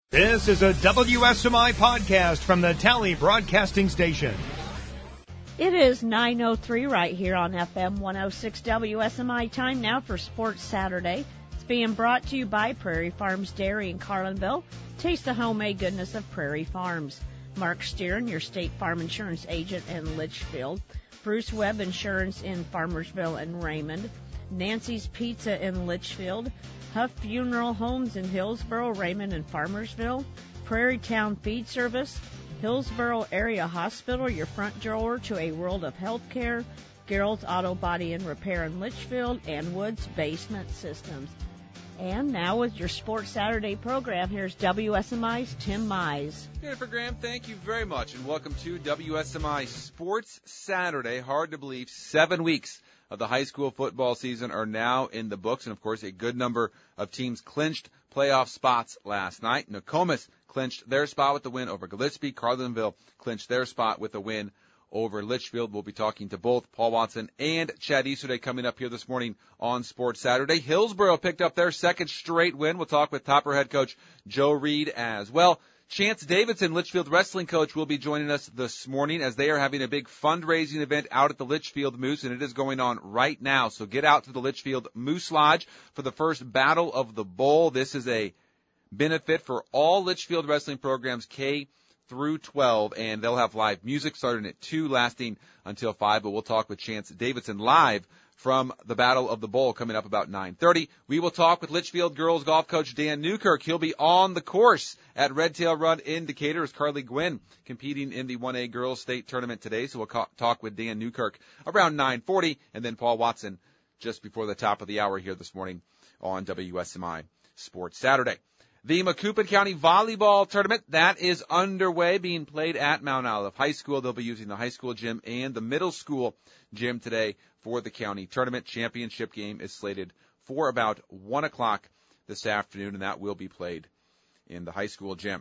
This is a WSMI podcast from the Tally Broadcasting Station. It is 9:03 right here on FM 106 WSMI. Time now for Sports Saturday. It's being brought to you by Prairie Farms Dairy in Carlinville. Taste the homemade goodness of Prairie Farms. Mark Steeren, your State Farm Insurance agent in Litchfield. Bruce Webb Insurance in Farmersville and Raymond. Nancy's Pizza in Litchfield. Huff Funeral Homes in Hillsboro, Raymond, and Farmersville. Prairie Town Feed Service. Hillsboro Area Hospital, your front door to a world of healthcare. Gerald's Auto Body and Repair in Litchfield. And Woods Basement Systems. And now with your Sports Saturday program, here's WSMI's Tim Mize. Jennifer Graham, thank you very much, and welcome to WSMI Sports Saturday. Hard to believe 7 weeks of the high school football season are now in the books, and of course a good number of teams clinched playoff spots last night. Nokomis clinched their spot with the win over Gillespie. Carlinville clinched their spot with a win over Litchfield. We'll be talking to both Paul Watson and Chad Easterday coming up here this morning on Sports Saturday. Hillsboro picked up their second straight win. We'll talk with Topper head coach Joe Reed as well. Chance Davidson, Litchfield wrestling coach, will be joining us this morning as they are having a big fundraising event out at the Litchfield Moose, and it is going on right now. So get out to the Litchfield Moose Lodge for the first Battle of the Bowl. This is a benefit for all Litchfield wrestling programs K through 12, and they'll have live music starting at 2, lasting until 5, but we'll talk with Chance Davidson live from the Battle of the Bowl coming up about 9:30. We will talk with Litchfield girls golf coach Dan Newkirk. He'll be on the course at Red Tail Run in Decatur as Carly Gwynn competing in the 1A girls state tournament today, so we'll talk with Dan Newkirk around 9:40, and then Paul Watson just before the top of the hour here this morning on WSMI Sports Saturday. The Macoupin County Volleyball Tournament, that is underway, being played at Mount Olive High School. They'll be using the high school gym and the middle school gym today for the county tournament. Championship game is slated for about 1 o'clock this afternoon, and that will be played in the high school gym.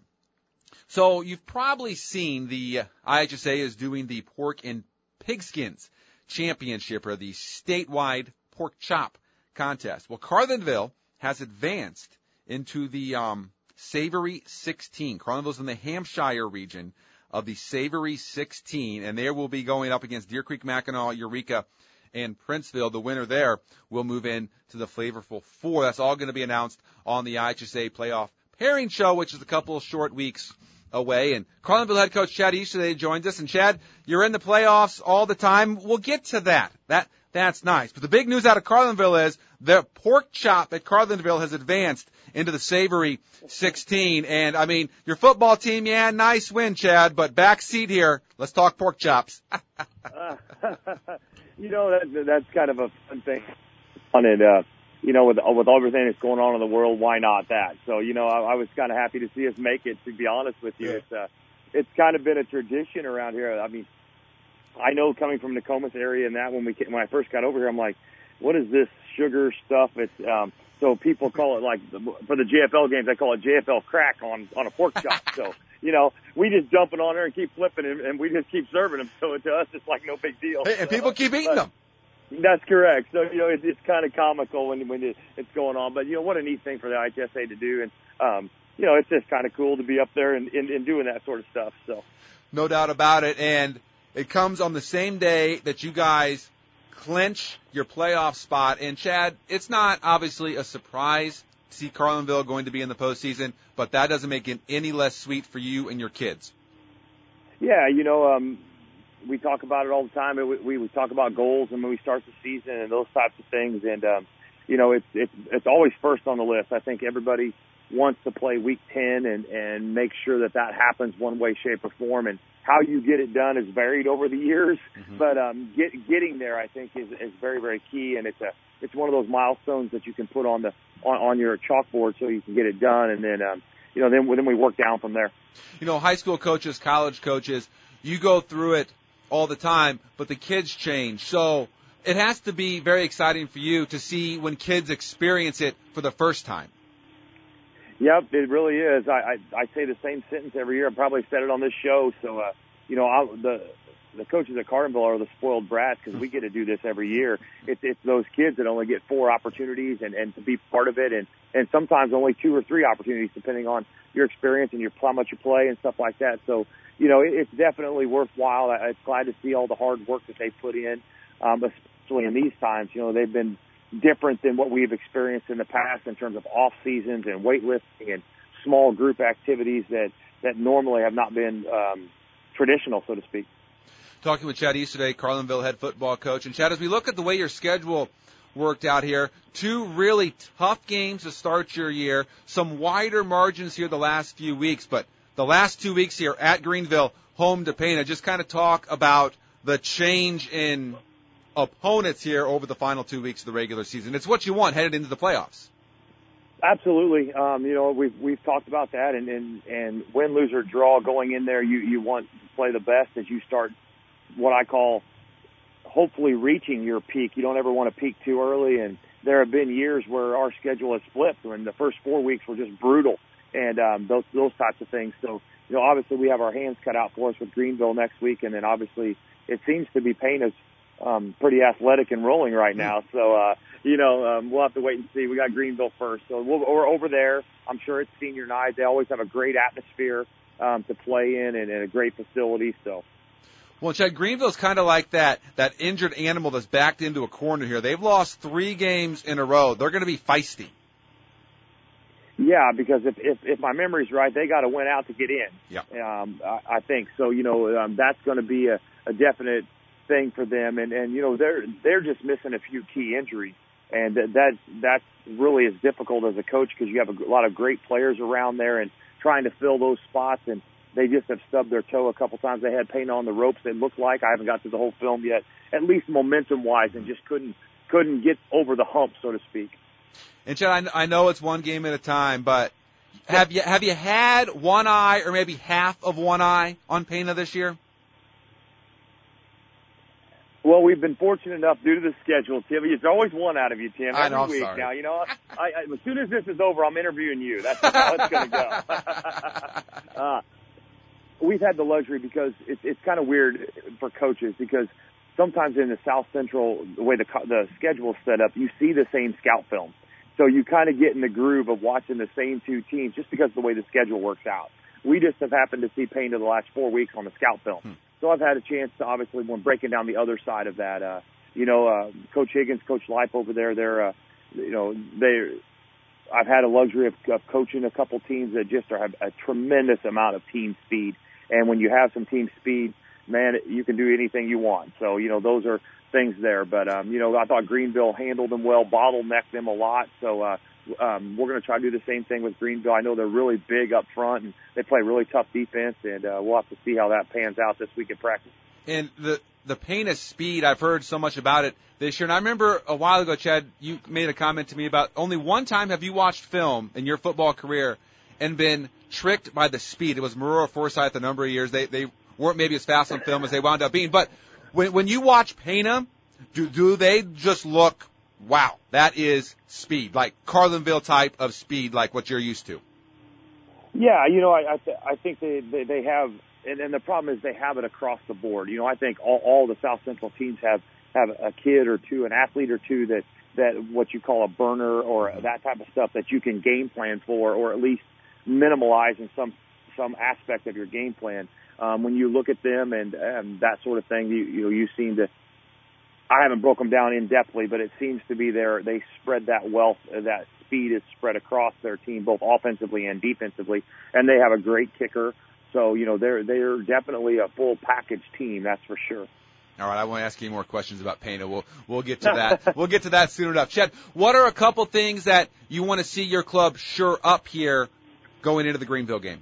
So you've probably seen the IHSA is doing the Pork and Pigskins Championship, or the statewide pork chop contest. Well, Carlinville has advanced into the Savory 16. Carlinville's in the Hampshire region of the Savory 16, and they will be going up against Deer Creek, Mackinac, Eureka, and Princeville. The winner there will move in to the Flavorful 4. That's all going to be announced on the IHSA Playoff Pairing Show, which is a couple of short weeks away. And Carlinville head coach Chad Easterday joins us. And Chad, you're in the playoffs all the time. We'll get to that. That's nice. But the big news out of Carlinville is the pork chop at Carlinville has advanced into the Savory 16. And, I mean, your football team, yeah, nice win, Chad, but back seat here. Let's talk pork chops. That's kind of a fun thing. With everything that's going on in the world, why not that? So, I was kind of happy to see us make it, to be honest with you. It's kind of been a tradition around here. I mean, I know coming from the Nokomis area and that when I first got over here, I'm like, what is this sugar stuff? It's so people call it, like, for the JFL games, they call it JFL crack on a pork chop. So, we just dump it on there and keep flipping it, and we just keep serving them. So to us, it's like no big deal. And people keep eating them. That's correct. So, it's kind of comical when it's going on. But, what a neat thing for the IHSA to do. And, it's just kind of cool to be up there and doing that sort of stuff. So, no doubt about it. And it comes on the same day that you guys clinch your playoff spot. And, Chad, it's not obviously a surprise to see Carlinville going to be in the postseason, but that doesn't make it any less sweet for you and your kids. Yeah, we talk about it all the time. We talk about goals and when we start the season and those types of things. And, it's always first on the list. I think everybody wants to play week 10 and make sure that happens one way, shape, or form. And how you get it done is varied over the years, but getting there, I think, is very, very key. And it's one of those milestones that you can put on your chalkboard so you can get it done. And then, then we work down from there. High school coaches, college coaches, you go through it all the time, but the kids change. So it has to be very exciting for you to see when kids experience it for the first time. Yep, it really is. I say the same sentence every year. I probably said it on this show. So, the coaches at Carlinville are the spoiled brats because we get to do this every year. It's those kids that only get 4 opportunities and to be part of it, and sometimes only 2 or 3 opportunities depending on your experience and how much you play and stuff like that. So, it's definitely worthwhile. I'm glad to see all the hard work that they put in, especially in these times. They've been different than what we've experienced in the past in terms of off seasons and weightlifting and small group activities that normally have not been traditional, so to speak. Talking with Chad Easterday, Carlinville head football coach. And Chad, as we look at the way your schedule worked out here, 2 really tough games to start your year, some wider margins here the last few weeks, but the last 2 weeks here at Greenville, home to Pana. Just kind of talk about the change in opponents here over the final 2 weeks of the regular season. It's what you want headed into the playoffs. Absolutely. We've talked about that, and win, lose, or draw going in there, you want to play the best as you start what I call hopefully reaching your peak. You don't ever want to peak too early, and there have been years where our schedule has flipped when the first 4 weeks were just brutal, and those types of things. So, obviously we have our hands cut out for us with Greenville next week, and then obviously it seems to be Pana's pretty athletic and rolling right now. So, we'll have to wait and see. We got Greenville first. So we're over there. I'm sure it's senior night. They always have a great atmosphere to play in and a great facility. So. Well, Chad, Greenville's kind of like that injured animal that's backed into a corner here. They've lost 3 games in a row. They're going to be feisty. Yeah, because if my memory's right, they got to win out to get in. Yeah. I think so. That's going to be a definite thing for them, and they're just missing a few key injuries, and that's really as difficult as a coach because you have a lot of great players around there and trying to fill those spots, and they just have stubbed their toe a couple times. They had Pana on the ropes. It looked like I haven't got to the whole film yet, at least momentum wise, and just couldn't get over the hump, so to speak. And Chad, I know it's one game at a time, but have you had one eye or maybe half of one eye on Pana this year? Well, we've been fortunate enough due to the schedule, Tim. It's always one out of you, Tim, every week. Sorry. Now, as soon as this is over, I'm interviewing you. That's how it's going to go. We've had the luxury because it's kind of weird for coaches because sometimes in the South Central, the way the schedule is set up, you see the same scout film. So you kind of get in the groove of watching the same 2 teams just because of the way the schedule works out. We just have happened to see Pana the last 4 weeks on the scout film. So I've had a chance to, obviously, when breaking down the other side of that, Coach Higgins, Coach Lipe over there, I've had a luxury of coaching a couple teams that just have a tremendous amount of team speed. And when you have some team speed, man, you can do anything you want. So, those are things there. But, I thought Greenville handled them well, bottlenecked them a lot. So we're going to try to do the same thing with Greenville. I know they're really big up front, and they play really tough defense, and we'll have to see how that pans out this week in practice. And the Pana speed, I've heard so much about it this year. And I remember a while ago, Chad, you made a comment to me about only one time have you watched film in your football career and been tricked by the speed. It was Marora Forsyth a number of years. They weren't maybe as fast on film as they wound up being. But when you watch Pana, do they just look, wow, that is speed, like Carlinville type of speed, like what you're used to? Yeah, I think they have, and the problem is they have it across the board. I think all the South Central teams have a kid or two, an athlete or two that what you call a burner or that type of stuff that you can game plan for, or at least minimalize in some aspect of your game plan. When you look at them and that sort of thing, you seem to. I haven't broken them down in depthly, but it seems to be they spread that wealth, that speed is spread across their team, both offensively and defensively, and they have a great kicker. So, they're definitely a full package team, that's for sure. All right, I won't ask any more questions about Pana. We'll get to that. We'll get to that soon enough. Chad, what are a couple things that you want to see your club shore up here going into the Greenville game?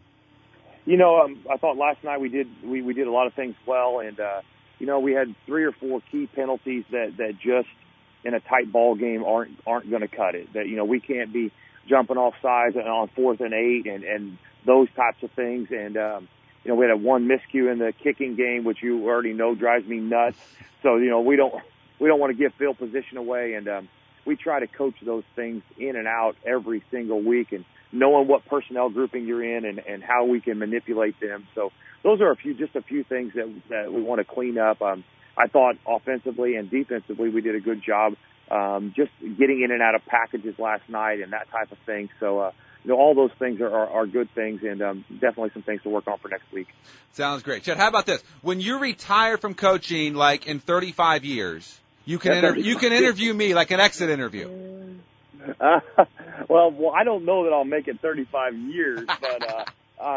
I thought last night we did a lot of things well, and we had 3 or 4 key penalties that just in a tight ball game aren't going to cut it. That we can't be jumping off sides on 4th and 8 and those types of things. And we had one miscue in the kicking game, which you already know drives me nuts. So we don't want to give field position away, and we try to coach those things in and out every single week and knowing what personnel grouping you're in and how we can manipulate them. So those are just a few things that we want to clean up. I thought offensively and defensively we did a good job just getting in and out of packages last night and that type of thing. So, all those things are good things and definitely some things to work on for next week. Sounds great. Chet, how about this? When you retire from coaching, like in 35 years, you can interview me like an exit interview. Well, I don't know that I'll make it 35 years, but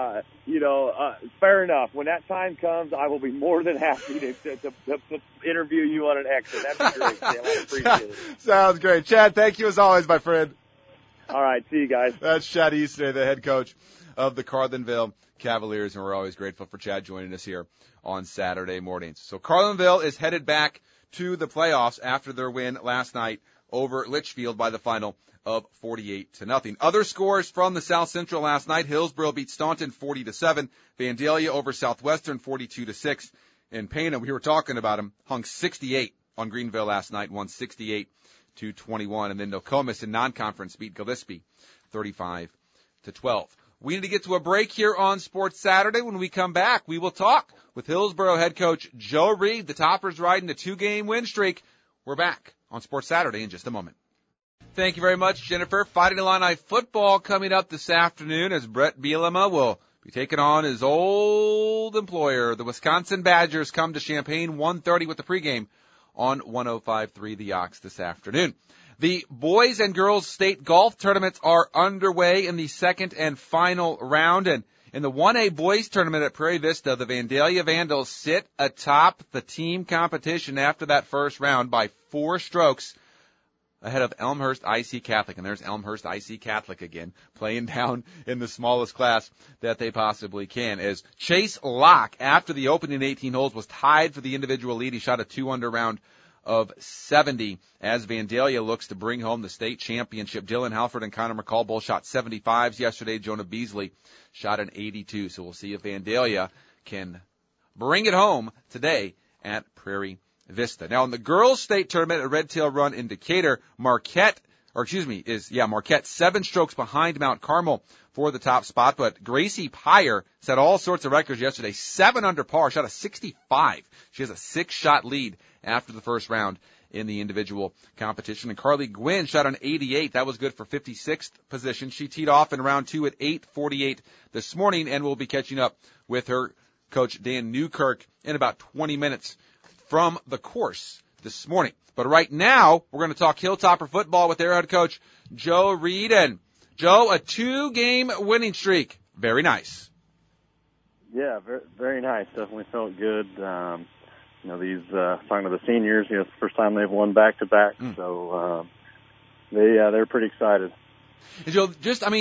fair enough. When that time comes, I will be more than happy to interview you on an exit. That'd be great, Sam. I appreciate it. Sounds great. Chad, thank you as always, my friend. All right. See you guys. That's Chad Easterday, the head coach of the Carlinville Cavaliers, and we're always grateful for Chad joining us here on Saturday mornings. So Carlinville is headed back to the playoffs after their win last night over Litchfield by the final of 48-0. Other scores from the South Central last night: Hillsboro beat Staunton 40-7, Vandalia over Southwestern 42-6, and Pana, we were talking about him, hung 68 on Greenville last night, won 68-21, and then Nokomis in non-conference beat Gillespie 35-12. We need to get to a break here on Sports Saturday. When we come back, we will talk with Hillsboro head coach Joe Reed. The Toppers riding a 2-game win streak. We're back on Sports Saturday in just a moment. Thank you very much, Jennifer. Fighting Illini football coming up this afternoon as Brett Bielema will be taking on his old employer. The Wisconsin Badgers come to Champaign 1:30 with the pregame on 105.3 The Ox this afternoon. The boys and girls state golf tournaments are underway in the second and final round. And in the 1A boys tournament at Prairie Vista, the Vandalia Vandals sit atop the team competition after that first round by 4 strokes ahead of Elmhurst IC Catholic. And there's Elmhurst IC Catholic again, playing down in the smallest class that they possibly can. As Chase Locke, after the opening 18 holes, was tied for the individual lead. He shot a 2-under round of 70 as Vandalia looks to bring home the state championship. Dylan Halford and Connor McCall both shot 75s yesterday. Jonah Beasley shot an 82. So we'll see if Vandalia can bring it home today at Prairie Vista. Now in the girls state tournament at Red Tail Run in Decatur, Marquette 7 strokes behind Mount Carmel for the top spot, but Gracie Pyer set all sorts of records yesterday. 7 under par, shot a 65. She has a 6-shot lead after the first round in the individual competition. And Carly Gwynn shot an 88. That was good for 56th position. She teed off in round 2 at 8:48 this morning, and will be catching up with her coach Dan Newkirk in about 20 minutes from the course this morning. But right now, we're going to talk Hilltopper football with their head coach, Joe Reed. And Joe, a 2-game winning streak. Very nice. Yeah, very, very nice. Definitely felt good. These talking to the seniors, it's the first time they've won back-to-back, so they're pretty excited. And Joe,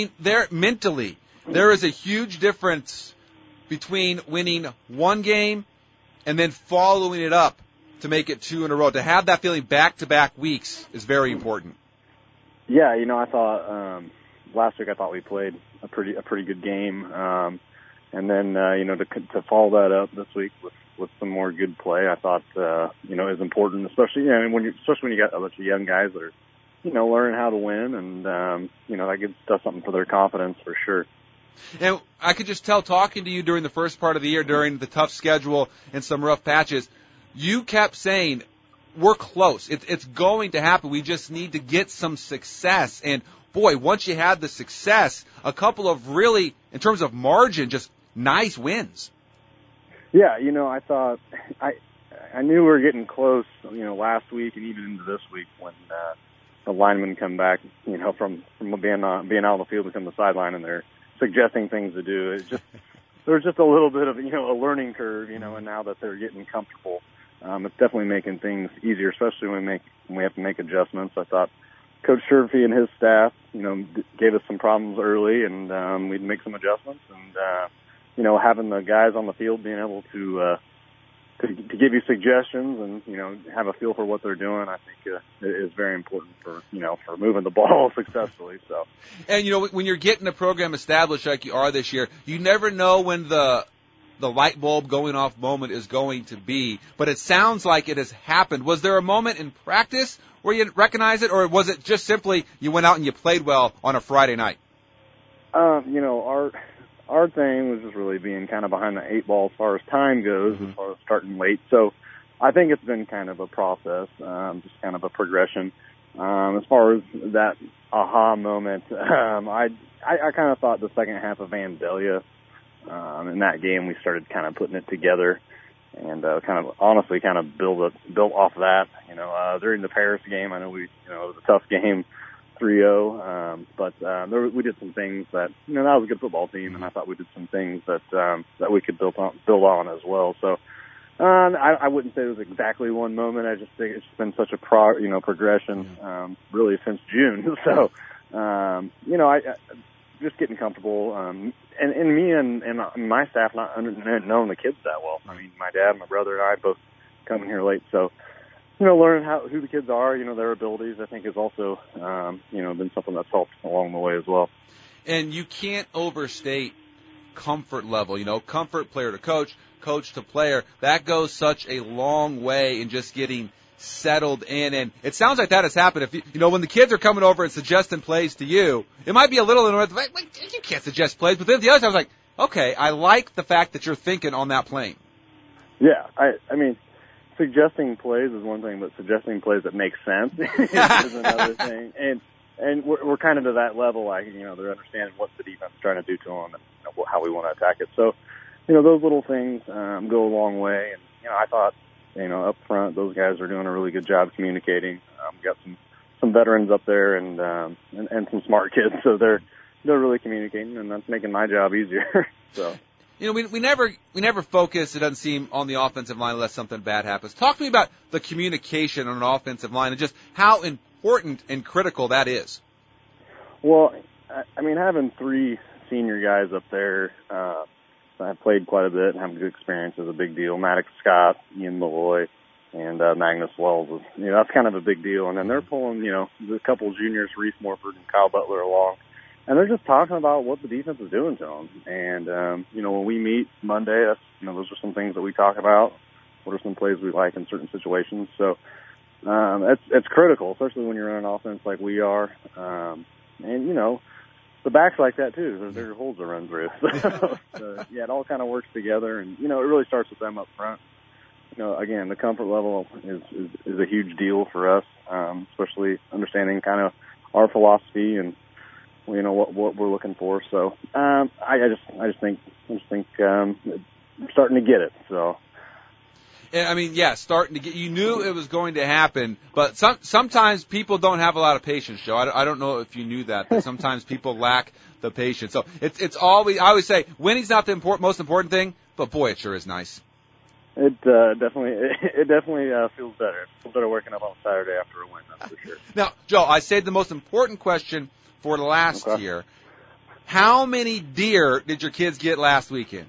there is a huge difference between winning one game and then following it up to make it 2 in a row. To have that feeling back-to-back weeks is very important. Yeah, I thought last week I thought we played a pretty good game, and then to follow that up this week with some more good play, I thought is important, especially when you got a bunch of young guys that are learning how to win, and that does something for their confidence for sure. And I could just tell, talking to you during the first part of the year, during the tough schedule and some rough patches, you kept saying, we're close. It's going to happen. We just need to get some success. And, boy, once you had the success, a couple of really, in terms of margin, just nice wins. Yeah, I thought I knew we were getting close, last week and even into this week when the linemen come back, from being out on the field to come to the sideline, and they're suggesting things to do. It's just there's just a little bit of a learning curve, and now that they're getting comfortable, it's definitely making things easier, especially when we have to make adjustments. I thought Coach Sherfy and his staff, gave us some problems early, and we'd make some adjustments, and having the guys on the field being able to give you suggestions and have a feel for what they're doing, I think is very important for moving the ball successfully. So, and when you're getting a program established like you are this year, you never know when the light bulb going off moment is going to be. But it sounds like it has happened. Was there a moment in practice where you recognized it, or was it just simply you went out and you played well on a Friday night? You know, our thing was just really being kind of behind the eight ball as far as time goes, as far as starting late. So I think it's been kind of a process, just kind of a progression. As far as that aha moment, I kind of thought the second half of Vandalia, in that game we started kind of putting it together and kind of honestly kind of built off that. You know, during the Paris game, I know it was a tough game, 3-0, but we did some things that, you know, that was a good football team, and I thought we did some things that we could build on as well. So I wouldn't say it was exactly one moment. I just think it's been such a progression really since June. So you know, I just getting comfortable, and me and my staff not knowing the kids that well. I mean, my dad, my brother, and I both coming here late, so you know, learning who the kids are, you know, their abilities, I think is also you know, been something that's helped along the way as well. And you can't overstate comfort level. You know, comfort player to coach, coach to player. That goes such a long way in just getting settled in, and it sounds like that has happened. If you know, when the kids are coming over and suggesting plays to you, it might be a little annoying. Like, you can't suggest plays, but then the other time I was like, okay, I like the fact that you're thinking on that plane. Yeah, I mean, suggesting plays is one thing, but suggesting plays that make sense is another thing. And we're kind of to that level, like, you know, they're understanding what the defense is trying to do to them and, you know, how we want to attack it. So, you know, those little things go a long way. And you know, I thought, you know, up front, those guys are doing a really good job communicating. We got some veterans up there and some smart kids, so they're really communicating, and that's making my job easier. So, you know, we never focus, it doesn't seem, on the offensive line unless something bad happens. Talk to me about the communication on an offensive line and just how important and critical that is. Well, I mean, having three senior guys up there, I've played quite a bit and having good experience is a big deal. Maddox Scott, Ian Malloy, and Magnus Wells. You know, that's kind of a big deal. And then they're pulling, you know, a couple juniors, Reese Morford and Kyle Butler, along. And they're just talking about what the defense is doing to them. And, you know, when we meet Monday, that's, you know, those are some things that we talk about. What are some plays we like in certain situations? So it's critical, especially when you're running offense like we are. And, you know, the backs like that too. There are holes to run through. So yeah, it all kind of works together, and you know, it really starts with them up front. You know, again, the comfort level is a huge deal for us, especially understanding kind of our philosophy and, you know, what we're looking for. So I just think we're starting to get it. So. And, I mean, yeah, starting to get. You knew it was going to happen, but sometimes people don't have a lot of patience, Joe. I don't know if you knew that sometimes people lack the patience. So it's always. I always say winning's not the most important thing, but boy, it sure is nice. It definitely feels better. It feels better waking up on Saturday after a win, that's for sure. Now, Joe, I saved the most important question for the last year. How many deer did your kids get last weekend?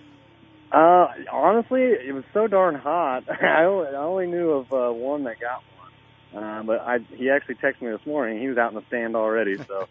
Honestly, it was so darn hot. I only knew of one that got one. But he actually texted me this morning. He was out in the stand already, so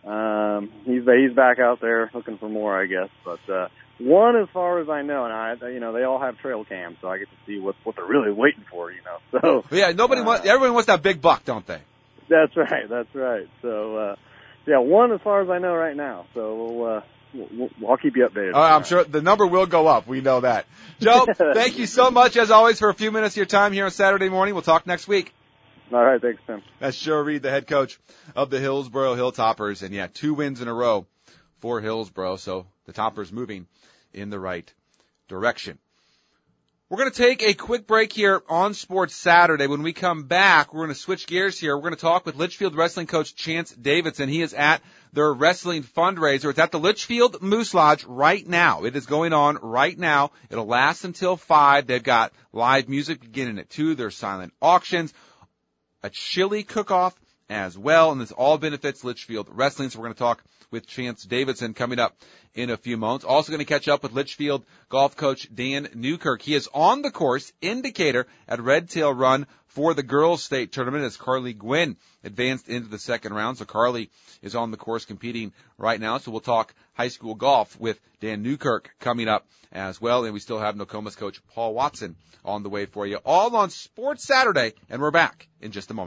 he's back out there looking for more, I guess. But one, as far as I know, and you know, they all have trail cams, so I get to see what they're really waiting for, you know. So yeah, everyone wants that big buck, don't they? That's right. So yeah, one as far as I know right now. So I'll keep you updated. I'm sure the number will go up. We know that. Joe, thank you so much, as always, for a few minutes of your time here on Saturday morning. We'll talk next week. All right, thanks, Tim. That's Joe Reed, the head coach of the Hillsboro Hilltoppers. And, yeah, 2 wins in a row for Hillsboro, so the Toppers moving in the right direction. We're going to take a quick break here on Sports Saturday. When we come back, we're going to switch gears here. We're going to talk with Litchfield wrestling coach Chance Davidson. He is at their wrestling fundraiser. It's at the Litchfield Moose Lodge right now. It is going on right now. It'll last until 5. They've got live music beginning at 2. There's silent auctions, a chili cook-off as well, and this all benefits Litchfield Wrestling. So we're going to talk with Chance Davidson coming up in a few moments. Also going to catch up with Litchfield golf coach Dan Newkirk. He is on the course indicator at Red Tail Run for the girls' state tournament as Carly Gwynn advanced into the second round. So Carly is on the course competing right now. So we'll talk high school golf with Dan Newkirk coming up as well. And we still have Nokomis coach Paul Watson on the way for you. All on Sports Saturday, and we're back in just a moment.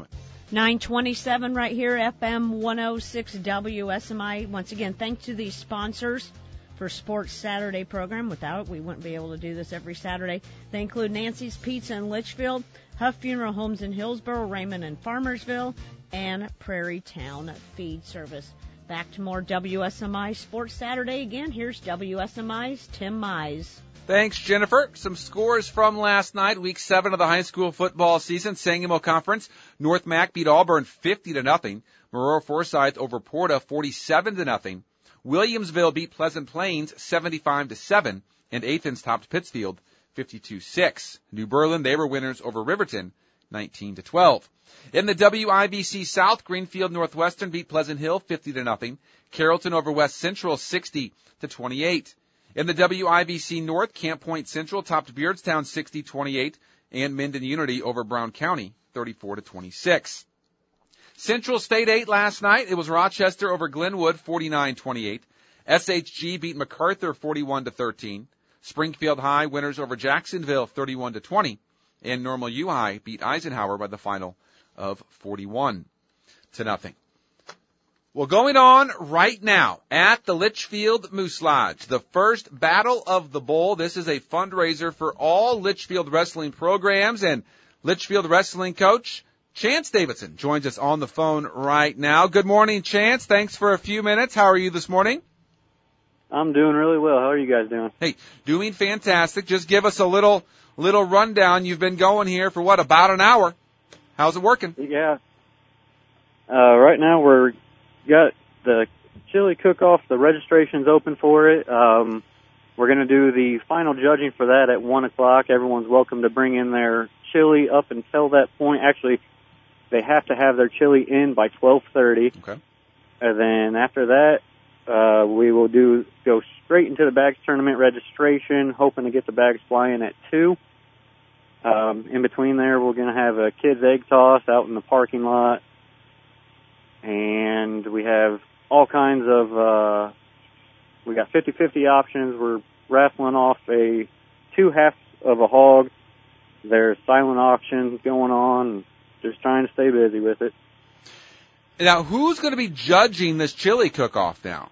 927 right here, FM 106 WSMI. Once again, thanks to these sponsors for Sports Saturday program. Without it, we wouldn't be able to do this every Saturday. They include Nancy's Pizza in Litchfield, Huff Funeral Homes in Hillsboro, Raymond in Farmersville, and Prairie Town Feed Service. Back to more WSMI Sports Saturday again. Here's WSMI's Tim Mize. Thanks, Jennifer. Some scores from last night, Week 7 of the high school football season. Sangamo Conference, North Mac beat Auburn 50-0. Marrero Forsyth over Porta 47-0. Williamsville beat Pleasant Plains 75-7. And Athens topped Pittsfield 52-6. New Berlin, they were winners over Riverton 19-12. In the WIBC South, Greenfield Northwestern beat Pleasant Hill 50-0. Carrollton over West Central 60-28. In the WIBC North, Camp Point Central topped Beardstown 60-28, and Minden Unity over Brown County 34-26. Central State 8 last night. It was Rochester over Glenwood 49-28. SHG beat MacArthur 41-13. Springfield High winners over Jacksonville 31-20, and Normal U High beat Eisenhower by the final of 41-0. Well, going on right now at the Litchfield Moose Lodge, the first Battle of the Bowl. This is a fundraiser for all Litchfield wrestling programs, and Litchfield wrestling coach Chance Davidson joins us on the phone right now. Good morning, Chance. Thanks for a few minutes. How are you this morning? I'm doing really well. How are you guys doing? Hey, doing fantastic. Just give us a little rundown. You've been going here for about an hour. How's it working? Yeah. Right now we're got the chili cook-off. The registration's open for it. We're going to do the final judging for that at 1 o'clock. Everyone's welcome to bring in their chili up until that point. Actually, they have to have their chili in by 12:30. Okay. And then after that, we will go straight into the bags tournament registration, hoping to get the bags flying at 2. In between there, we're going to have a kids' egg toss out in the parking lot. And we have all kinds of, we got 50-50 options. We're raffling off 2 halves of a hog. There's silent auctions going on. Just trying to stay busy with it. Now, who's going to be judging this chili cook-off now?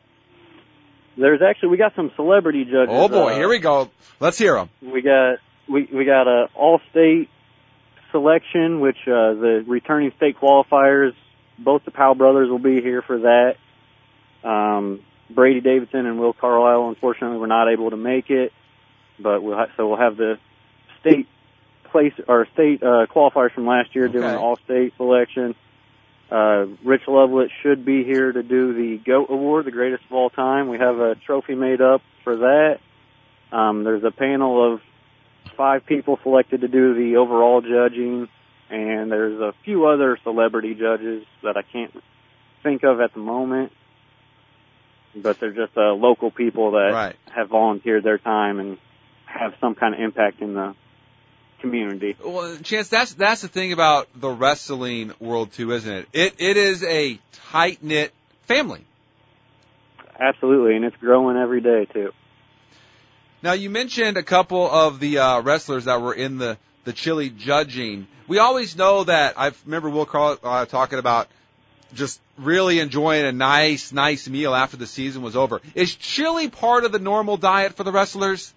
We got some celebrity judges. Oh boy, here we go. Let's hear them. We got a all-state selection, which the returning state qualifiers, both the Powell brothers will be here for that. Brady Davidson and Will Carlisle, unfortunately, were not able to make it, but we'll have the state qualifiers from last year doing an all-state selection. Rich Lovelet should be here to do the GOAT Award, the greatest of all time. We have a trophy made up for that. There's a panel of 5 people selected to do the overall judging, and there's a few other celebrity judges that I can't think of at the moment, but they're just local people that have volunteered their time and have some kind of impact in the community. Well, Chance, that's the thing about the wrestling world too, isn't it? It is a tight-knit family. Absolutely, and it's growing every day too. Now, you mentioned a couple of the wrestlers that were in the chili judging. We always know that. I remember Will Carl talking about just really enjoying a nice meal after the season was over. Is chili part of the normal diet for the wrestlers?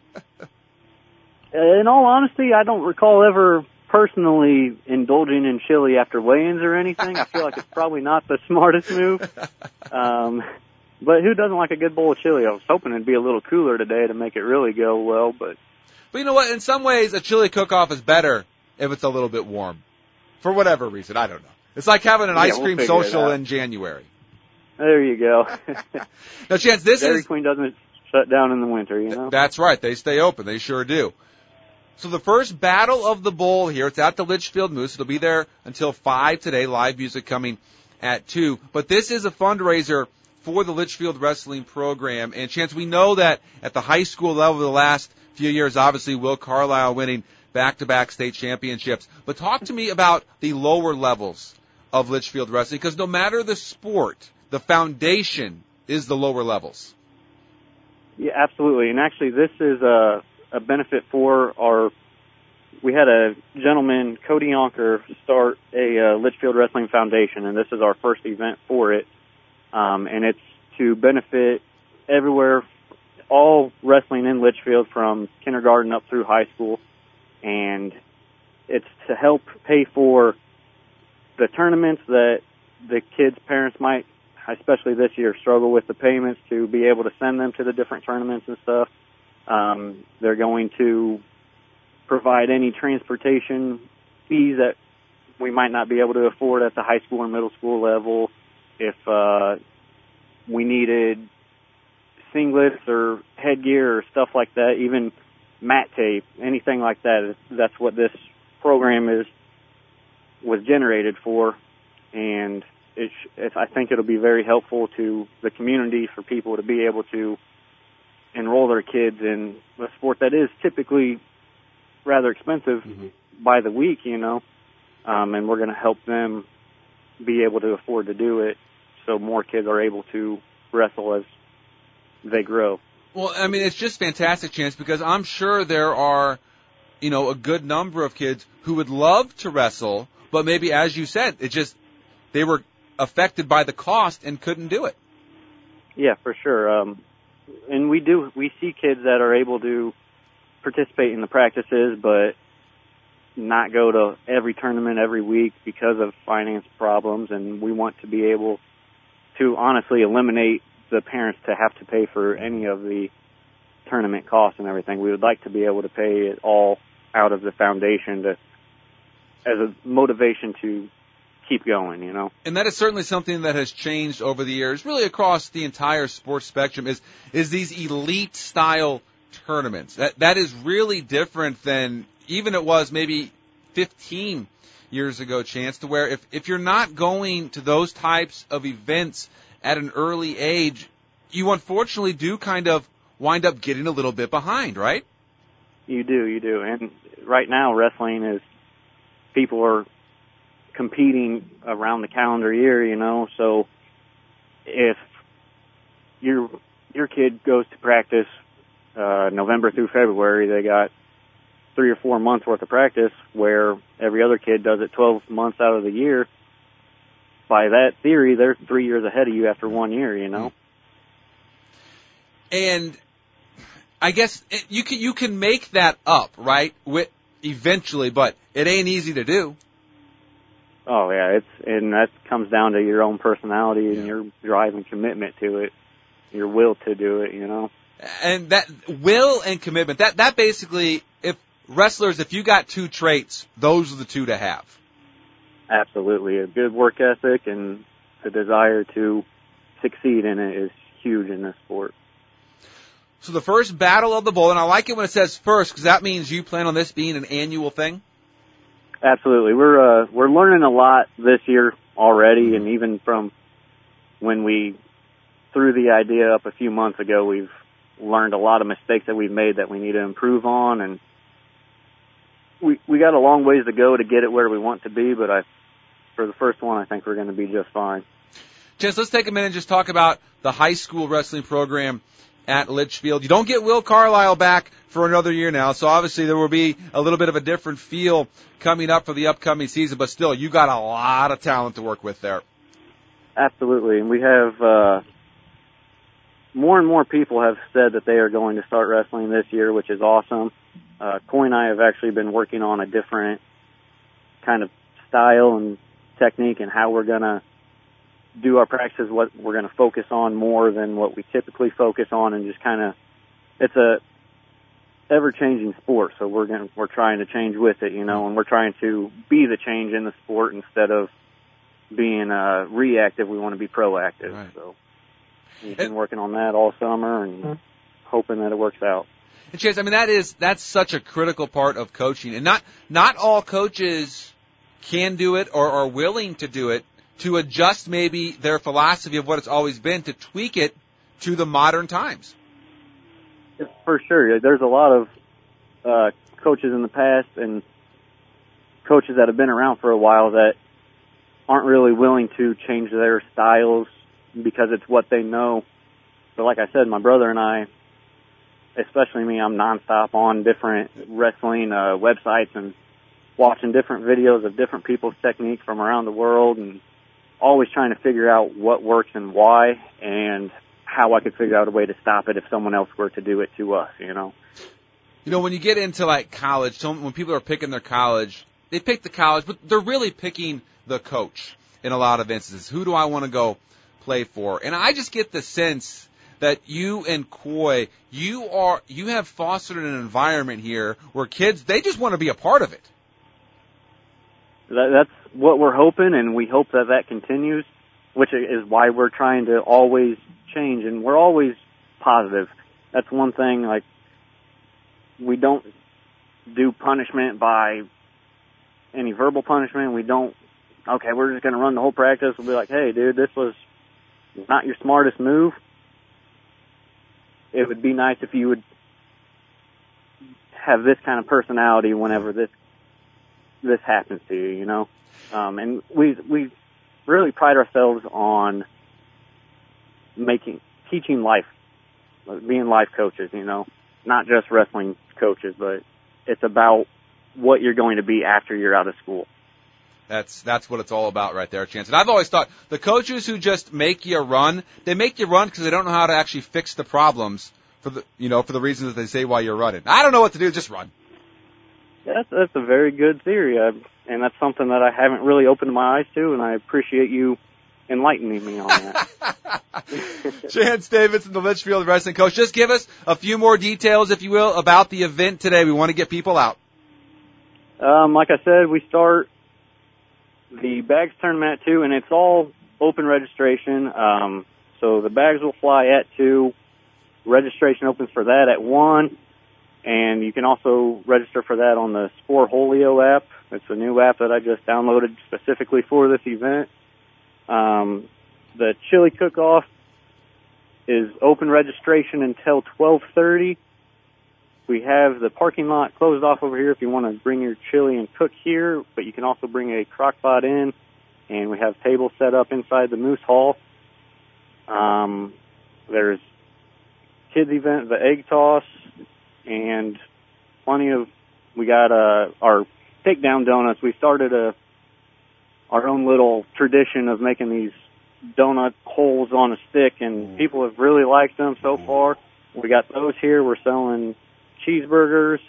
In all honesty, I don't recall ever personally indulging in chili after weigh-ins or anything. I feel like it's probably not the smartest move. But who doesn't like a good bowl of chili? I was hoping it'd be a little cooler today to make it really go well. But you know what? In some ways, a chili cook-off is better if it's a little bit warm. For whatever reason, I don't know. It's like having an ice cream social in January. There you go. Now, Chance, Dairy Queen doesn't shut down in the winter, you know? That's right. They stay open. They sure do. So the first Battle of the Bowl here, it's at the Litchfield Moose. It'll be there until 5 today. Live music coming at 2. But this is a fundraiser for the Litchfield Wrestling Program. And, Chance, we know that at the high school level the last few years, obviously, Will Carlisle winning back-to-back state championships. But talk to me about the lower levels of Litchfield Wrestling, because no matter the sport, the foundation is the lower levels. Yeah, absolutely. And actually, this is a benefit for our we had a gentleman, Cody Yonker, start a Litchfield Wrestling Foundation, and this is our first event for it. And it's to benefit everywhere, all wrestling in Litchfield from kindergarten up through high school. And it's to help pay for the tournaments that the kids' parents might, especially this year, struggle with the payments to be able to send them to the different tournaments and stuff. They're going to provide any transportation fees that we might not be able to afford at the high school or middle school level. If we needed singlets or headgear or stuff like that, even mat tape, anything like that, that's what this program was generated for. And I think it'll be very helpful to the community for people to be able to enroll their kids in a sport that is typically rather expensive by the week, you know, and we're going to help them be able to afford to do it so more kids are able to wrestle as they grow. Well, I mean, it's just fantastic, Chance, because I'm sure there are, you know, a good number of kids who would love to wrestle, but maybe, as you said, they were affected by the cost and couldn't do it. Yeah, for sure. And we see kids that are able to participate in the practices, but not go to every tournament every week because of finance problems, and we want to be able to honestly eliminate the parents to have to pay for any of the tournament costs and everything. We would like to be able to pay it all out of the foundation as a motivation to keep going, you know. And that is certainly something that has changed over the years, really across the entire sports spectrum, is these elite style tournaments. That is really different than even it was maybe 15 years ago, Chance, to where if you're not going to those types of events at an early age, you unfortunately do kind of wind up getting a little bit behind, right? You do. And right now wrestling is, people are competing around the calendar year, you know, so if your kid goes to practice November through February, they got 3 or 4 months worth of practice, where every other kid does it 12 months out of the year. By that theory, they're 3 years ahead of you after 1 year, you know. And I guess you can make that up, right? Eventually, but it ain't easy to do. Oh yeah, and that comes down to your own personality and your drive and commitment to it, your will to do it, you know. And that will and commitment, that basically, if you got 2 traits, those are the 2 to have. Absolutely. A good work ethic and the desire to succeed in it is huge in this sport. So the first Battle of the Bull, and I like it when it says first, because that means you plan on this being an annual thing? Absolutely. We're learning a lot this year already, and even from when we threw the idea up a few months ago, we've learned a lot of mistakes that we've made that we need to improve on, and we got a long ways to go to get it where we want to be, but for the first one, I think we're going to be just fine. Chance, let's take a minute and just talk about the high school wrestling program at Litchfield. You don't get Will Carlisle back for another year now, so obviously there will be a little bit of a different feel coming up for the upcoming season, but still, you got a lot of talent to work with there. Absolutely, and we have more and more people have said that they are going to start wrestling this year, which is awesome. Coy and I have actually been working on a different kind of style and technique and how we're going to do our practices, what we're going to focus on more than what we typically focus on, and just kind of, it's a ever-changing sport, so we're trying to change with it, you know, and we're trying to be the change in the sport instead of being reactive. We want to be proactive. Right. So we've been working on that all summer and hoping that it works out. And Chase, I mean, that's such a critical part of coaching, and not all coaches can do it or are willing to do it, to adjust maybe their philosophy of what it's always been, to tweak it to the modern times. For sure. There's a lot of coaches in the past and coaches that have been around for a while that aren't really willing to change their styles because it's what they know. But like I said, my brother and I, especially me, I'm nonstop on different wrestling websites and watching different videos of different people's technique from around the world, and always trying to figure out what works and why, and how I could figure out a way to stop it if someone else were to do it to us, you know. You know, when you get into, like, college, when people are picking their college, they pick the college, but they're really picking the coach in a lot of instances. Who do I want to go play for? And I just get the sense that you and Coy, you have fostered an environment here where kids, they just want to be a part of it. That's what we're hoping, and we hope that that continues, which is why we're trying to always change, and we're always positive. That's one thing, like, we don't do punishment by any verbal punishment. We don't, okay, we're just going to run the whole practice. We'll be like, hey, dude, this was not your smartest move. It would be nice if you would have this kind of personality whenever this happens to you, you know. And we really pride ourselves on teaching life, being life coaches, you know, not just wrestling coaches, but it's about what you're going to be after you're out of school. That's what it's all about right there, Chance. And I've always thought the coaches who just make you run, they make you run because they don't know how to actually fix the problems for the reasons that they say while you're running. I don't know what to do, just run. That's a very good theory, and that's something that I haven't really opened my eyes to, and I appreciate you enlightening me on that. Chance Davidson, the Litchfield wrestling coach. Just give us a few more details, if you will, about the event today. We want to get people out. Like I said, we start the bags tournament at 2, and it's all open registration. So the bags will fly at 2. Registration opens for that at 1. And you can also register for that on the Sportholio app. It's a new app that I just downloaded specifically for this event. The chili cook-off is open registration until 12:30. We have the parking lot closed off over here if you want to bring your chili and cook here, but you can also bring a crock pot in, and we have tables set up inside the Moose Hall. There's kids event, the egg toss, and we got our takedown donuts. We started our own little tradition of making these donut holes on a stick, and people have really liked them so far. We got those here. We're selling cheeseburgers,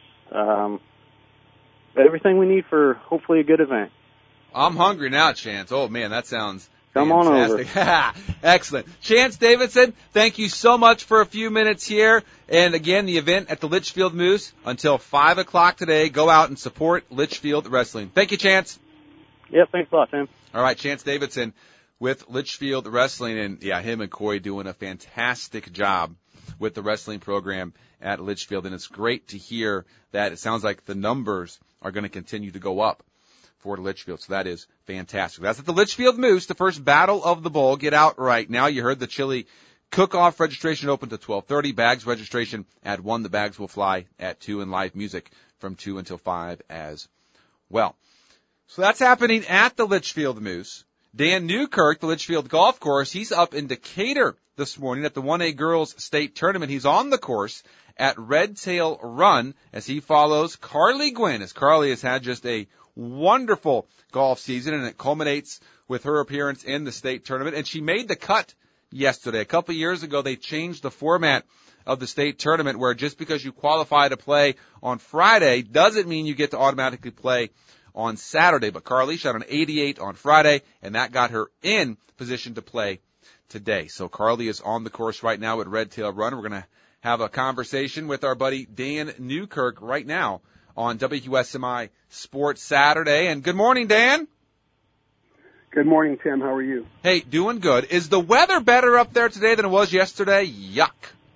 everything we need for hopefully a good event. I'm hungry now, Chance. Oh, man, that sounds Come fantastic. on over. Excellent. Chance Davidson, thank you so much for a few minutes here. And again, the event at the Litchfield Moose until 5 o'clock today. Go out and support Litchfield Wrestling. Thank you, Chance. Yep, thanks a lot, Tim. All right, Chance Davidson with Litchfield Wrestling. And, yeah, him and Coy doing a fantastic job with the wrestling program at Litchfield. And it's great to hear that it sounds like the numbers are going to continue to go up for Litchfield. So that is fantastic. That's at the Litchfield Moose, the first battle of the bowl. Get out right now. You heard the chili cook-off registration open to 12:30. Bags registration at 1. The bags will fly at 2, and live music from 2 until 5 as well. So that's happening at the Litchfield Moose. Dan Newkirk, the Litchfield Golf Course, he's up in Decatur this morning at the 1A Girls State Tournament. He's on the course at Red Tail Run as he follows Carly Gwynn, as Carly has had just a wonderful golf season, and it culminates with her appearance in the state tournament. And she made the cut yesterday. A couple of years ago, they changed the format of the state tournament where just because you qualify to play on Friday doesn't mean you get to automatically play on Saturday. But Carly shot an 88 on Friday, and that got her in position to play today. So Carly is on the course right now at Red Tail Run. We're going to have a conversation with our buddy Dan Newkirk right now on WSMI Sports Saturday. And good morning, Dan. Good morning, Tim. How are you? Hey, doing good. Is the weather better up there today than it was yesterday? Yuck.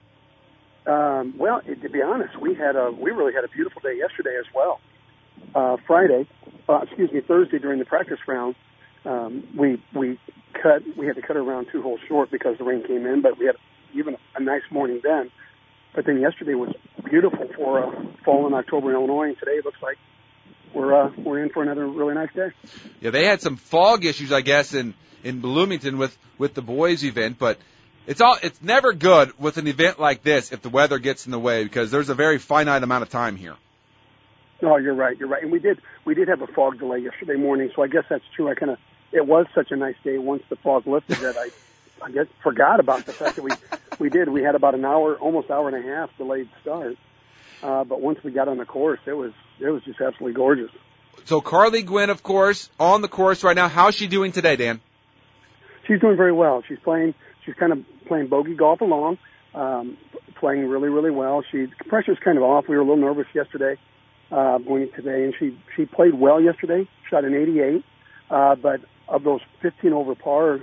Well, to be honest, we really had a beautiful day yesterday as well. Thursday during the practice round, we had to cut around 2 holes short because the rain came in, but we had even a nice morning then. But then yesterday was beautiful for fall in October in Illinois, and today it looks like we're in for another really nice day. Yeah, they had some fog issues, I guess, in Bloomington with the boys event, but It's never good with an event like this if the weather gets in the way, because there's a very finite amount of time here. No, you're right. And we did have a fog delay yesterday morning, so I guess that's true. It was such a nice day once the fog lifted that I guess forgot about the fact that we had about an hour, almost hour and a half delayed start. But once we got on the course, it was just absolutely gorgeous. So Carly Gwynn, of course, on the course right now. How's she doing today, Dan? She's doing very well. She's kind of playing bogey golf along, playing really, really well. The pressure's kind of off. We were a little nervous yesterday, going today, and she played well yesterday, shot an 88, but of those 15 over par,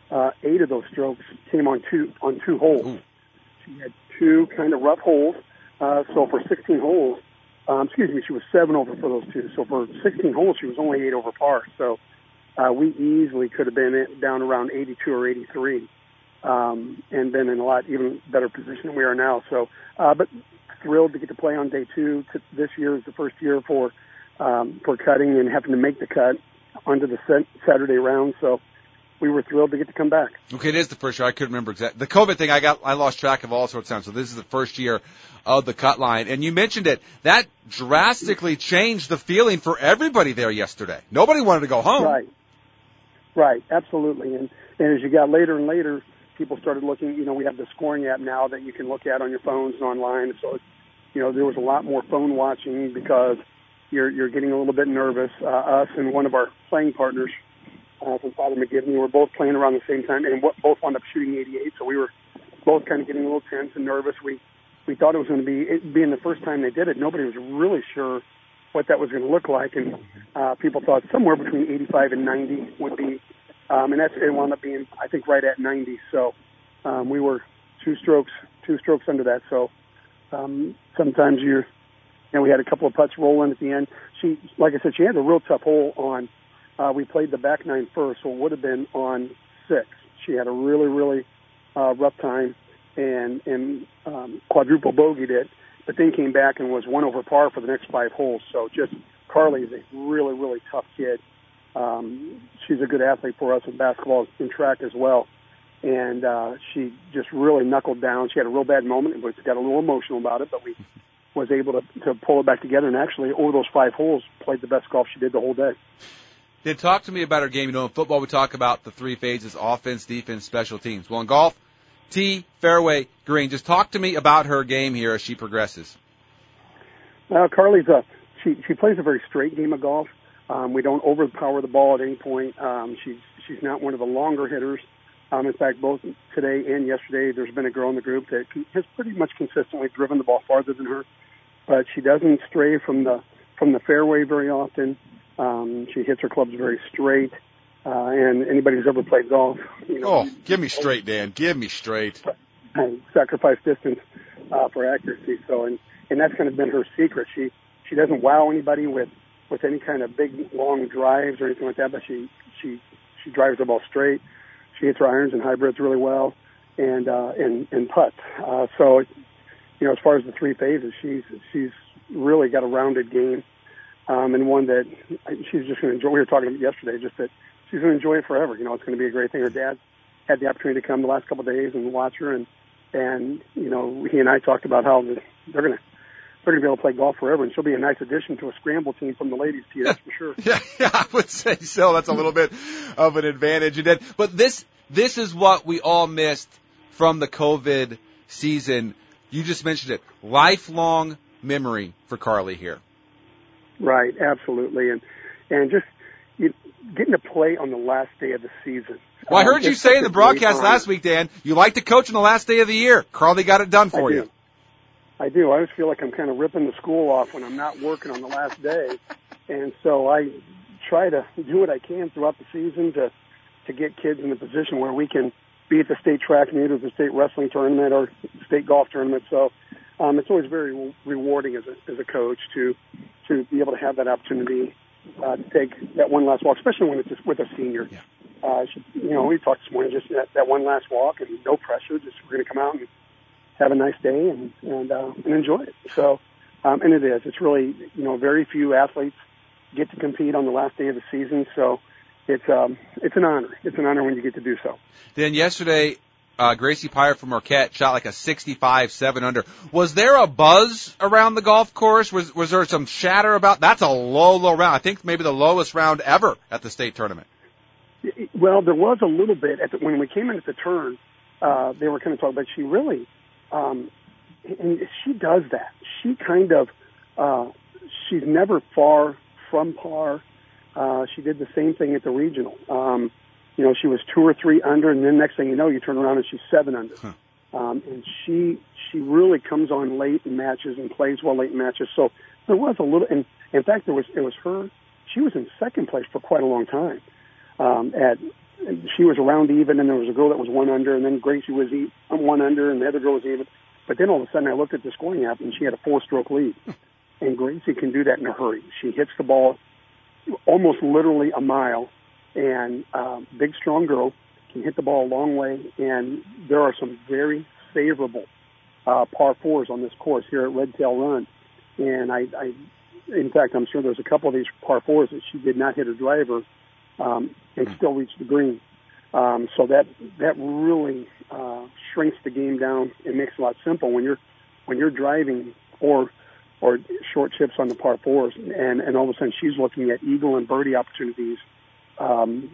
8 of those strokes came on two holes. Ooh. She had 2 kind of rough holes, so for 16 holes, she was 7 over for those 2. So for 16 holes, she was only 8 over par. So we easily could have been down around 82 or 83, and been in a lot even better position than we are now. So, but thrilled to get to play on day 2. This year is the first year for cutting and having to make the cut onto the Saturday round. So we were thrilled to get to come back. Okay, it is the first year. I couldn't remember exactly. The COVID thing, I lost track of all sorts of times. So this is the first year of the cut line. And you mentioned it. That drastically changed the feeling for everybody there yesterday. Nobody wanted to go home. Right, absolutely. And as you got later and later, people started looking, we have the scoring app now that you can look at on your phones and online. So, there was a lot more phone watching because you're getting a little bit nervous. Us and one of our playing partners from Father McGivney were both playing around the same time and both wound up shooting 88. So we were both kind of getting a little tense and nervous. We thought it was going to be, it being the first time they did it, nobody was really sure what that was going to look like. And people thought somewhere between 85 and 90 would be, and it wound up being, I think, right at 90. So we were two strokes under that. So sometimes we had a couple of putts rolling at the end. She, like I said, she had a real tough hole on, we played the back 9 first, so it would have been on 6. She had a really, really rough time and quadruple bogeyed it, but then came back and was 1 over par for the next 5 holes. So just Carly is a really, really tough kid. She's a good athlete for us in basketball and track as well. And she just really knuckled down. She had a real bad moment and got a little emotional about it, but we was able to pull it back together and actually over those 5 holes played the best golf she did the whole day. Then talk to me about her game. In football we talk about the 3 phases: offense, defense, special teams. Well, in golf, tee, fairway, green. Just talk to me about her game here as she progresses. Carly's she plays a very straight game of golf. We don't overpower the ball at any point. She's not one of the longer hitters. In fact, both today and yesterday, there's been a girl in the group that has pretty much consistently driven the ball farther than her. But she doesn't stray from the fairway very often. She hits her clubs very straight. And anybody who's ever played golf, give me straight, Dan. Give me straight. Sacrifice distance for accuracy. So, and that's kind of been her secret. She doesn't wow anybody with any kind of big long drives or anything like that. But she drives the ball straight. She hits her irons and hybrids really well, and putts. So, as far as the 3 phases, she's really got a rounded game, and one that she's just going to enjoy. We were talking about yesterday, just that she's going to enjoy it forever. It's going to be a great thing. Her dad had the opportunity to come the last couple of days and watch her, and he and I talked about how they're going to be able to play golf forever, and she'll be a nice addition to a scramble team from the ladies' team, that's for sure. Yeah, I would say so. That's a little bit of an advantage. But this is what we all missed from the COVID season. You just mentioned it. Lifelong memory for Carly here. Right, absolutely. And just getting to play on the last day of the season. Well, I heard you say in the broadcast last week, Dan, you like to coach on the last day of the year. Carly got it done for you. I do. I always feel like I'm kind of ripping the school off when I'm not working on the last day. And so I try to do what I can throughout the season to get kids in a position where we can be at the state track meet or the state wrestling tournament or state golf tournament. So it's always very rewarding as a coach to be able to have that opportunity to take that one last walk, especially when it's just with a senior. Yeah. We talked this morning just that one last walk and no pressure. Just we're going to come out and have a nice day and enjoy it. So, and it is. It's really, very few athletes get to compete on the last day of the season. So it's an honor. It's an honor when you get to do so. Then yesterday, Gracie Pyre from Marquette shot like a 65 7-under. Was there a buzz around the golf course? Was there some chatter about that's a low round? I think maybe the lowest round ever at the state tournament. Well, there was a little bit when we came in at the turn. They were kind of talking, but she really, and she does that. She kind of, she's never far from par. She did the same thing at the regional. She was 2 or 3 under, and then next thing you know, you turn around and she's 7 under. Huh. And she really comes on late in matches and plays well late in matches. So there was a little, and in fact, it was her. She was in second place for quite a long time. She was around even, and there was a girl that was 1 under, and then Gracie was 1 under, and the other girl was even. But then all of a sudden, I looked at the scoring app, and she had a 4-stroke lead. And Gracie can do that in a hurry. She hits the ball almost literally a mile, and big, strong girl can hit the ball a long way. And there are some very favorable par 4s on this course here at Red Tail Run. And in fact, I'm sure there's a couple of these par 4s that she did not hit her driver and still reach the green. So that really shrinks the game down and makes it a lot simple when you're driving or short chips on the par 4s, and all of a sudden she's looking at eagle and birdie opportunities on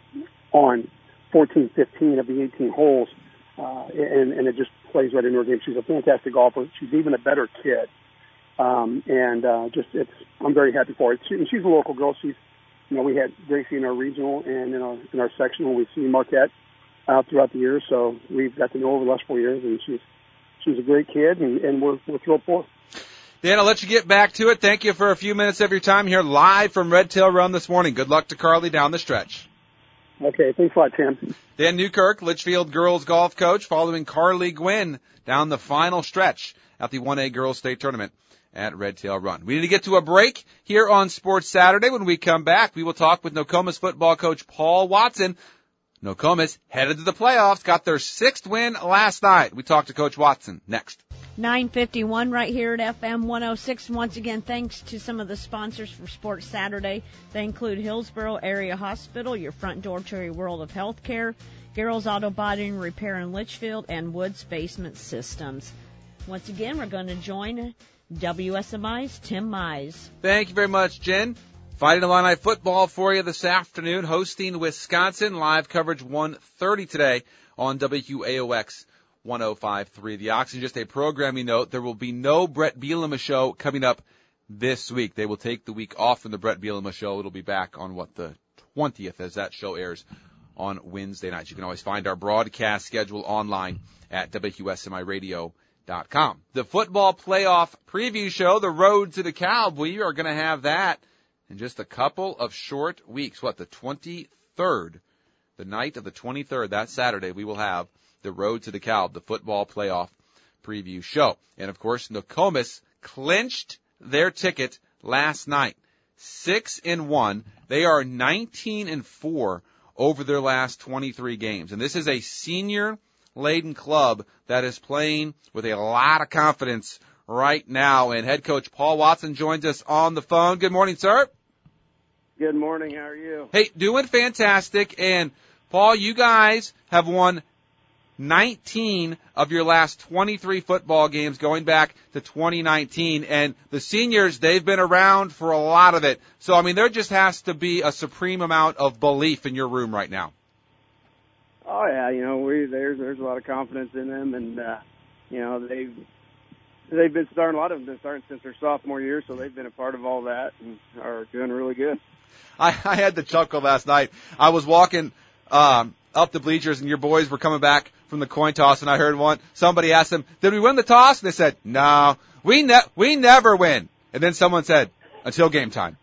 14, 15 of the 18 holes, and it just plays right into her game. She's a fantastic golfer. She's even a better kid, I'm very happy for her. She's a local girl. We had Gracie in our regional and in our sectional. We've seen Marquette out throughout the years, so we've got to know her over the last 4 years, and she's a great kid, and we're thrilled for her. Dan, I'll let you get back to it. Thank you for a few minutes of your time here live from Red Tail Run this morning. Good luck to Carly down the stretch. Okay, thanks a lot, Tim. Dan Newkirk, Litchfield girls golf coach, following Carly Gwynn down the final stretch at the 1A Girls State Tournament at Red Tail Run. We need to get to a break here on Sports Saturday. When we come back, we will talk with Nokomis football coach Paul Watson. Nokomis headed to the playoffs, got their 6th win last night. We talk to Coach Watson next. 9:51 right here at FM 106. Once again, thanks to some of the sponsors for Sports Saturday. They include Hillsborough Area Hospital, your front door to a world of healthcare, Garrell's Auto Body and Repair in Litchfield, and Woods Basement Systems. Once again, we're going to join WSMI's Tim Mize. Thank you very much, Jen. Fighting Illini football for you this afternoon, hosting Wisconsin. Live coverage 1:30 today on WAOX 105.3 The Oxygen. Just a programming note, there will be no Brett Bielema show coming up this week. They will take the week off from the Brett Bielema show. It'll be back on, the 20th as that show airs on Wednesday nights. You can always find our broadcast schedule online at WSMIRadio.com. The football playoff preview show, The Road to the DeKalb, we are going to have that in just a couple of short weeks. The 23rd, the night of the 23rd, that Saturday, we will have The Road to the DeKalb, the football playoff preview show. And, of course, Nokomis clinched their ticket last night, 6-1. They are 19-4 over their last 23 games. And this is a senior-laden club that is playing with a lot of confidence right now. And head coach Paul Watson joins us on the phone. Good morning, sir. Good morning. How are you? Hey, doing fantastic. And, Paul, you guys have won 19 of your last 23 football games going back to 2019. And the seniors, they've been around for a lot of it. So, there just has to be a supreme amount of belief in your room right now. Oh, yeah. There's a lot of confidence in them. And, they've been starting, a lot of them have been starting since their sophomore year. So they've been a part of all that and are doing really good. I had the chuckle last night. I was walking up the bleachers, and your boys were coming back from the coin toss, and I heard somebody asked them, did we win the toss? And they said, no, we never win. And then someone said, until game time.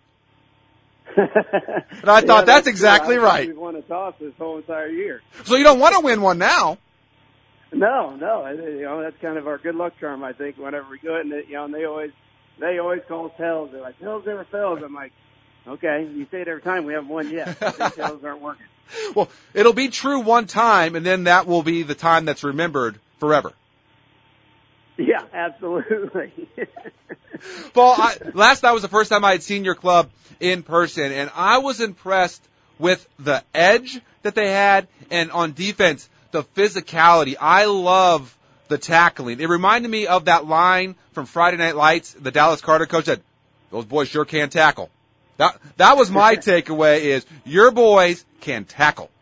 And I thought, that's exactly right. We've won a toss this whole entire year. So you don't want to win one now. No. That's kind of our good luck charm, I think, whenever we go it. And, and they always call us tails. They're like, tails never fails. I'm like, okay, you say it every time. We haven't won yet. Tails aren't working. Well, it'll be true one time, and then that will be the time that's remembered forever. Yeah, absolutely. Paul, last night was the first time I had seen your club in person, and I was impressed with the edge that they had, and on defense, the physicality. I love the tackling. It reminded me of that line from Friday Night Lights. The Dallas Carter coach said, "Those boys sure can tackle." That was my takeaway, is your boys can tackle.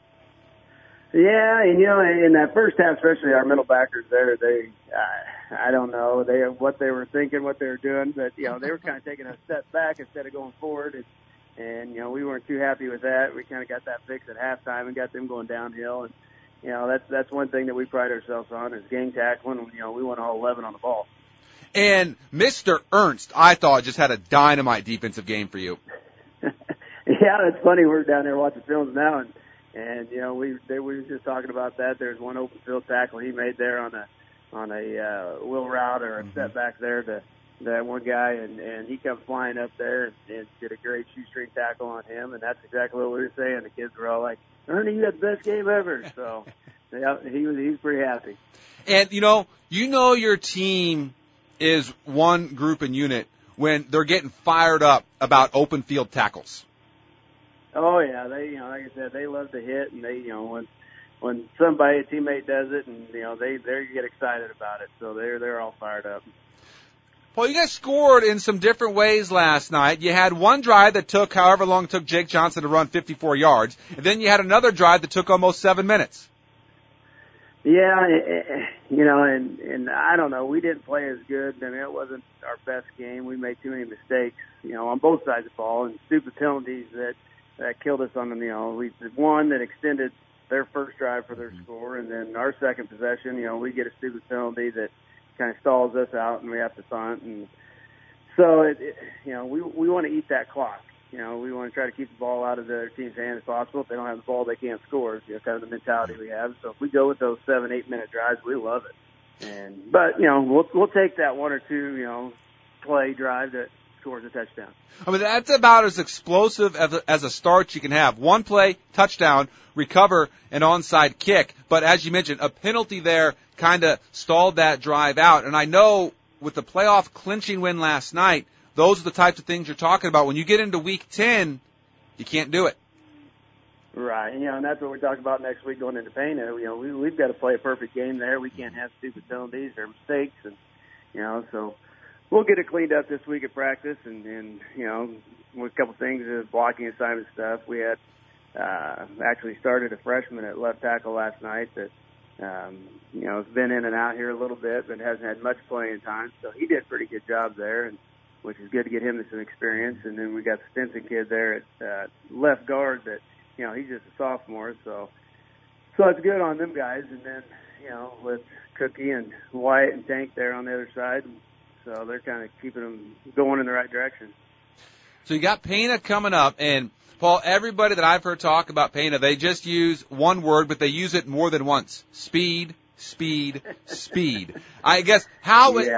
Yeah, and in that first half, especially our middle backers there, I don't know what they were thinking, what they were doing, but they were kind of taking a step back instead of going forward, and we weren't too happy with that. We kind of got that fixed at halftime and got them going downhill, and that's one thing that we pride ourselves on is gang tackling. We won all 11 on the ball. And Mr. Ernst, I thought, just had a dynamite defensive game for you. Yeah, it's funny. We're down there watching films now, and we were just talking about that. There's one open field tackle he made there on a wheel route or a step back there to that one guy, and he comes flying up there and did a great shoestring tackle on him, and that's exactly what we were saying. The kids were all like, "Ernie, you had the best game ever." So yeah, he was pretty happy. And your team is one group and unit when they're getting fired up about open field tackles. Oh yeah, they like I said, they love to hit, and they when somebody, a teammate does it, and they get excited about it, so they're all fired up. Well, you guys scored in some different ways last night. You had one drive that took however long it took Jake Johnson to run 54 yards, and then you had another drive that took almost 7 minutes. Yeah, and I don't know, we didn't play as good. I mean, it wasn't our best game. We made too many mistakes, on both sides of the ball, and stupid penalties that killed us on them. We did one that extended their first drive for their score, and then our second possession, we get a stupid penalty that kind of stalls us out, and we have to punt. And so, we want to eat that clock. We want to try to keep the ball out of the other team's hand as possible. If they don't have the ball, they can't score. It's kind of the mentality we have. So if we go with those 7-8 minute drives, we love it. But we'll take that one or two, play drive that scores a touchdown. I mean, that's about as explosive as a start you can have. One play, touchdown, recover, an onside kick. But as you mentioned, a penalty there kind of stalled that drive out. And I know with the playoff clinching win last night, those are the types of things you're talking about. When you get into Week 10, you can't do it. Right, and that's what we're talking about next week going into Pana. We've got to play a perfect game there. We can't have stupid penalties or mistakes, and so we'll get it cleaned up this week at practice. And with a couple things, blocking assignment stuff. We had actually started a freshman at left tackle last night that has been in and out here a little bit, but hasn't had much playing time. So he did a pretty good job there, and which is good to get him some experience. And then we got the Stinson kid there at left guard that, he's just a sophomore. So it's good on them guys. And then, with Cookie and Wyatt and Tank there on the other side. So they're kind of keeping them going in the right direction. So you got Pana coming up. And, Paul, everybody that I've heard talk about Pana, they just use one word, but they use it more than once. Speed. Speed. I guess how do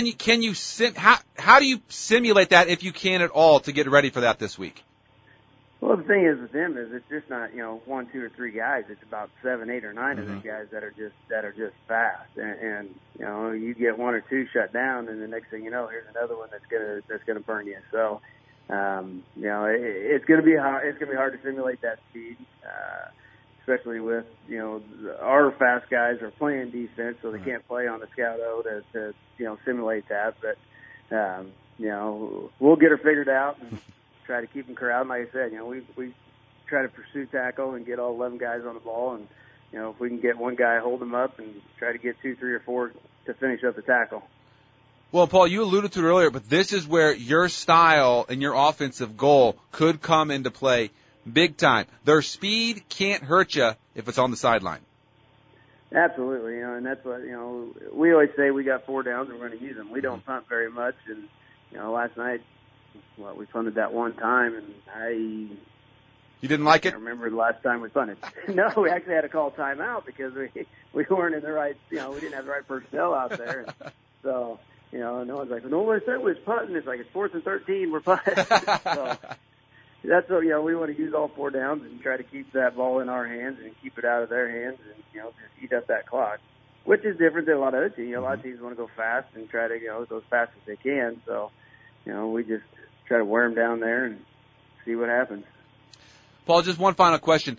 you simulate that if you can at all to get ready for that this week? Well, the thing is with them is it's just not 1, 2, or 3 guys. It's about 7, 8, or 9 of those guys that are just fast, and you get 1 or 2 shut down, and the next thing you know, here's another one that's gonna burn you. So it's gonna be hard. It's gonna be hard to simulate that speed. Especially with, our fast guys are playing defense, so they can't play on the scout-o to simulate that. But, we'll get her figured out and try to keep them corralled. Like I said, we try to pursue tackle and get all 11 guys on the ball. And, if we can get one guy, hold them up and try to get 2, 3, or 4 to finish up the tackle. Well, Paul, you alluded to it earlier, but this is where your style and your offensive goal could come into play big time. Their speed can't hurt you if it's on the sideline. Absolutely, and that's what we always say. We got 4 downs, and we're going to use them. We don't punt very much, and last night, we punted that one time, and you didn't like it? I remember the last time we punted. No, we actually had to call timeout because we weren't in the right. We didn't have the right personnel out there, and so no one's like, no one said we was punting. It's like it's 4th and 13, we're punting. So, that's what, we want to use all 4 downs and try to keep that ball in our hands and keep it out of their hands and, just eat up that clock, which is different than a lot of other teams. A lot of teams want to go fast and try to, go as fast as they can. So, we just try to wear them down there and see what happens. Paul, just one final question.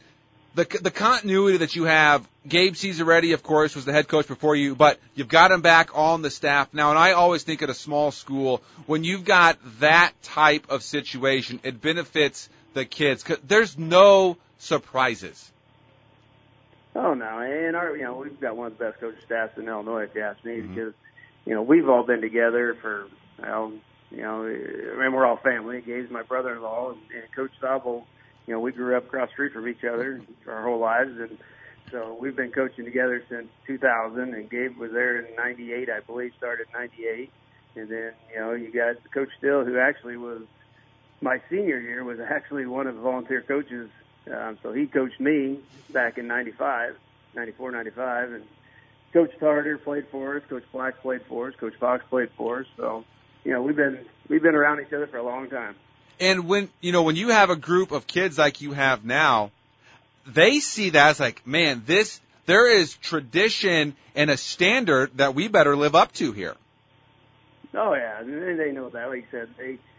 the continuity that you have. Gabe Cesaretti, of course, was the head coach before you, but you've got him back on the staff now. And I always think at a small school, when you've got that type of situation, it benefits the kids. 'Cause there's no surprises. Oh no, and we've got one of the best coaching staffs in Illinois, if you ask me, because we've all been together for and we're all family. Gabe's my brother-in-law, and Coach Sabo, we grew up across the street from each other for our whole lives, and so we've been coaching together since 2000. And Gabe was there in '98, I believe, started in '98, and then you got Coach Still, who actually was my senior year, was actually one of the volunteer coaches. So he coached me back in 94, 95, and Coach Tarter played for us, Coach Black played for us, Coach Fox played for us. So, we've been around each other for a long time. And when you have a group of kids like you have now, they see that as like, man, there is tradition and a standard that we better live up to here. Oh yeah, they know that. Like you said,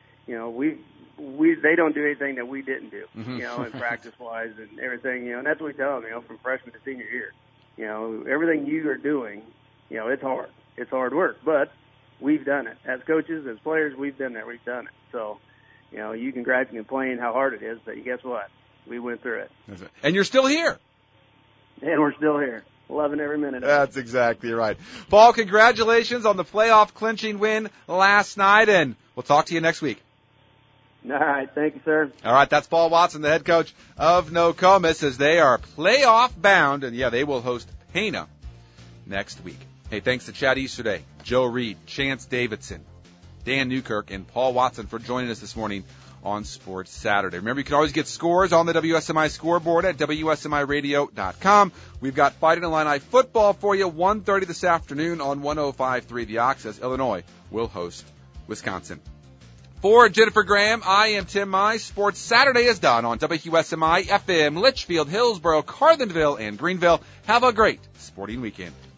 they don't do anything that we didn't do, and practice-wise and everything, and that's what we tell them, from freshman to senior year. Everything you are doing, it's hard. It's hard work, but we've done it. As coaches, as players, we've been there. We've done it. So, you can gripe and complain how hard it is, but guess what? We went through it. And you're still here. And we're still here. Loving every minute of it. That's exactly right. Paul, congratulations on the playoff clinching win last night, and we'll talk to you next week. All right. Thank you, sir. All right. That's Paul Watson, the head coach of Nokomis, as they are playoff bound. And, they will host Pana next week. Hey, thanks to Chad Easterday, Joe Reed, Chance Davidson, Dan Newkirk, and Paul Watson for joining us this morning on Sports Saturday. Remember, you can always get scores on the WSMI scoreboard at WSMIradio.com. We've got Fighting Illini football for you, 1:30 this afternoon on 105.3 The Ox, as Illinois will host Wisconsin. For Jennifer Graham, I am Tim Mize. Sports Saturday is done on WSMI FM, Litchfield, Hillsborough, Carlinville, and Greenville. Have a great sporting weekend.